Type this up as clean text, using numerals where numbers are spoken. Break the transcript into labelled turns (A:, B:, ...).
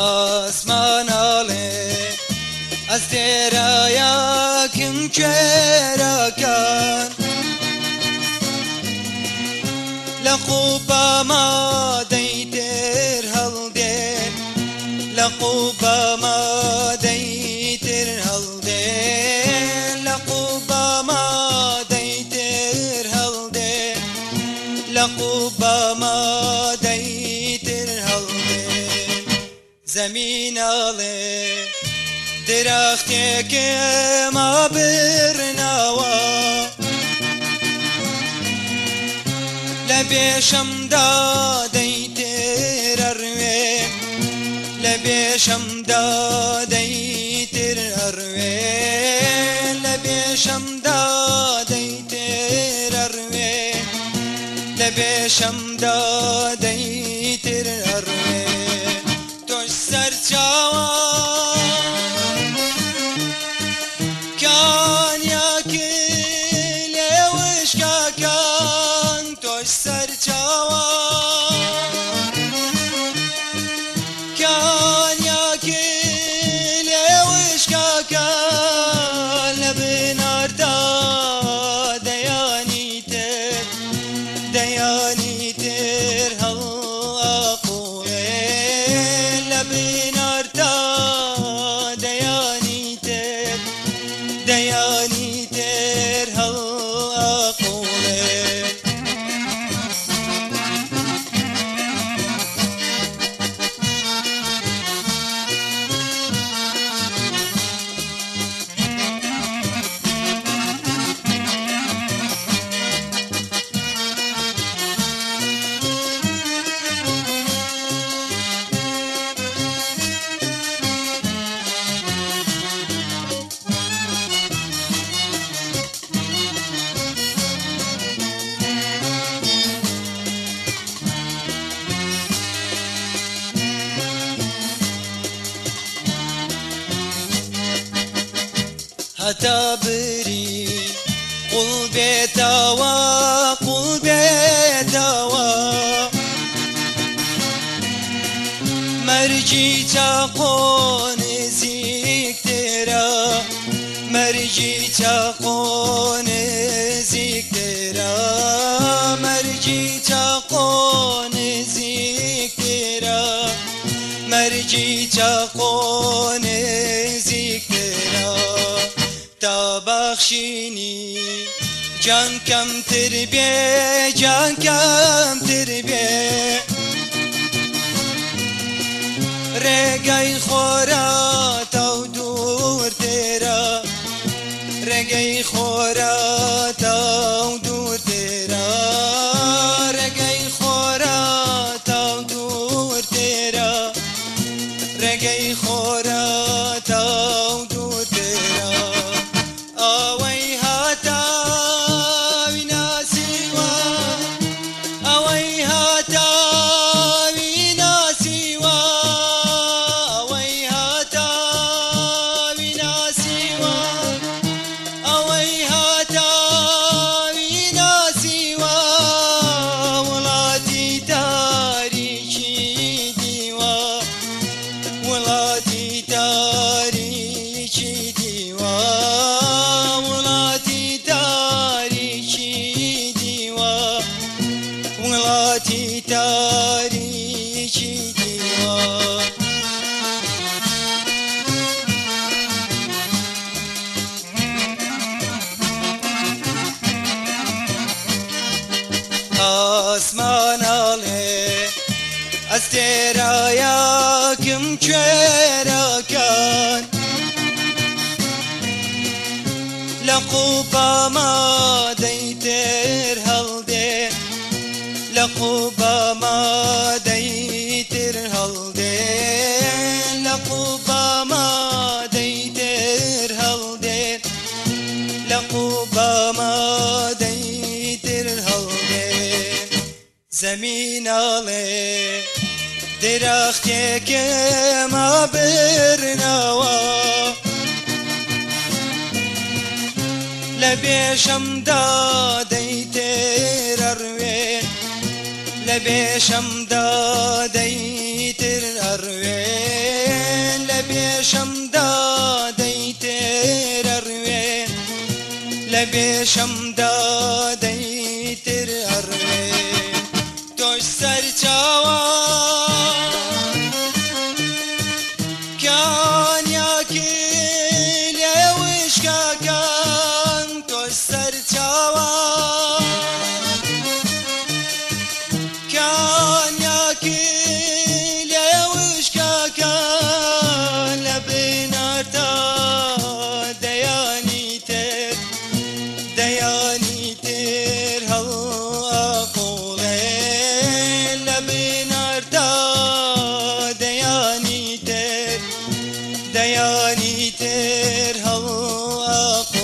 A: ئاسماناڵێ ئەس تێرایەکم کوێرەکان لە قوبەما دەیتر هەڵدێن لە قوبەما دەیتر هەڵدێن لە قوبەما دەیتر هەڵدێن لە قوبەما دەیتر هەڵدێن زەمینەڵێ درەختێکێمە برنەوە لە بێشەمدا دەیتر ئەڕوێ لە بێشەمدا دەیتر ئەڕوێ لە بێشەمدا دەیتر ئەڕوێ لە بێشەمدا دەیتر ئەڕوێ تۆش سەرچاوە هەتا بری قوڵ بێتەوە قوڵ بێتەوە مەرجی چاقۆ نزیکترە مەرجی چاقۆ نزیکترە مەرجی چاقۆ نزیکترە مەرجی چاقۆ نزیکترە تا بەخشینی جان کەمتر بێ جان کەمتر بێ ڕێگەی خۆراتە و دوورترە ڕێگەی خۆراتە و دوورترە ڕێگەی خۆراتە و دوورترە ڕێگەی خۆراتە و دوورترە ئەوەی هاتاوی ناسیوە ئەوەی هاتاوی ناسیوە ئەوەی هاتاوی ناسیوە ئەوەی هاتاوی ناسیوە وڵاتی تاریکی دیوە وڵاتی تاریکی دیوە وڵاتی تاریکی دیوە وڵاتی تاریکی دیوە ئاسماناڵێ ئەس تێرایەکم کوێرەکان لە قوبەما دەیتر هەڵدێن لە قوبەما دەیتر هەڵدێن لە قوبەما دەیتر هەڵدێن لە قوبەما دەیتر هەڵدێن زەمینەڵێ درەختێکێمە برنەوە لە بێشەمدا دەیتر ئەڕوێن لە بێشەمدا دەیتر ئەڕوێن بێشەمدا دەیتر ئەڕوێن لە بێشەمدا دەیتر ئەڕوێن تۆش سەرچاوە کانیاکی لێ وشکەکان تۆش سەرچاوە کانیاکی لێ وشکەکان لە بناردا دەیانی تر هەڵئەقوڵێن لە بناردا دەیانی تر هەڵئەقوڵێن